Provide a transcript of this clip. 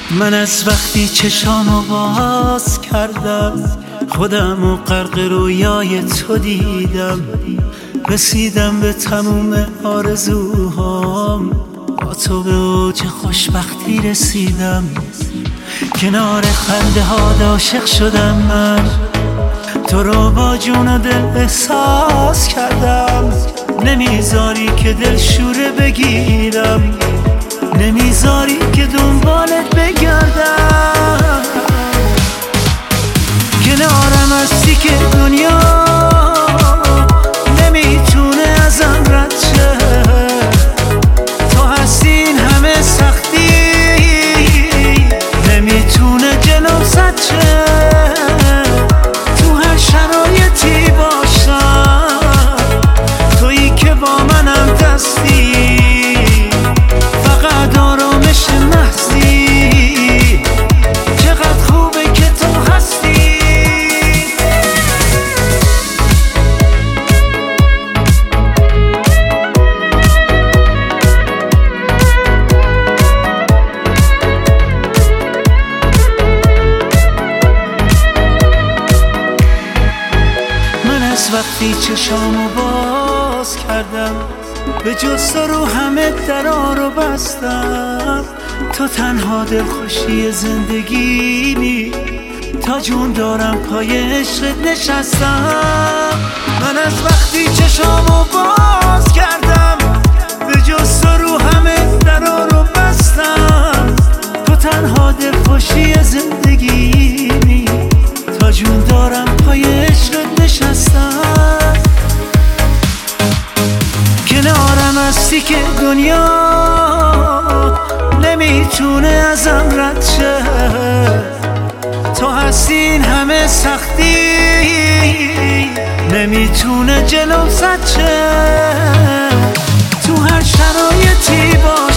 من از وقتی چشامو باز کردم خودمو غرق رویای تو دیدم، رسیدم به تموم آرزوهام، با تو به اوج خوشبختی رسیدم. کنار خنده ها عاشق شدم من، تو رو با جون و دل احساس کردم. نمیذاری که دل شوره بگیرم، نمیذاری که دنبالت بگردم. کنارم هستی که دنیا نمیتونه ازم رد شه، تو هستی این همه سختی نمیتونه جلوم زد شه. تو هر شرایطی باشم تویی که با منم دستی، فقط آرامش محضی. چقدر خوبه که تو هستی. من از وقتی چشامو باز کردم به جز تو رو همه درا رو بستم. تو تنها دلخوشی زندگیمی، تا جون دارم پای عشقت نشستم. من از وقتی چشامو باز کردم به جز تو رو همه درا رو بستم. تو تنها دلخوشی زندگیمی، تا جون دارم پای عشقت نشستم. کنارم هستی که دنیا نمیتونه ازم رد شه، تو هستی این همه سختی نمیتونه جلوم زد شه. تو هر شرایطی باش